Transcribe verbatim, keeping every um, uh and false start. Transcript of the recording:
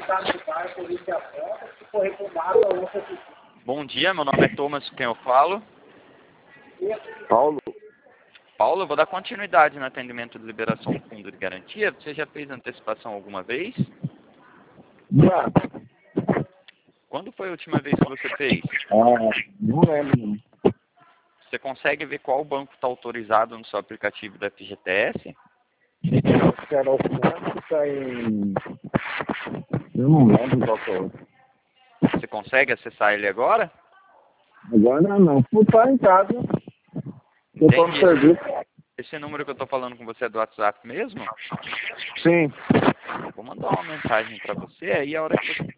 Bom dia, meu nome é Thomas, com quem eu falo. Paulo? Paulo, eu vou dar continuidade no atendimento de liberação do fundo de garantia. Você já fez antecipação alguma vez? Já. Quando foi a última vez que você fez? Ah, não lembro, não. Você consegue ver qual banco está autorizado no seu aplicativo da F G T S? Acho que era o banco que tá em... Eu não lembro qual que é. Você consegue acessar ele agora? Agora não, não. Por estar em casa, eu tô no Entendi. serviço. Esse número que eu estou falando com você é do WhatsApp mesmo? Sim. Vou mandar uma mensagem para você, aí a hora que você...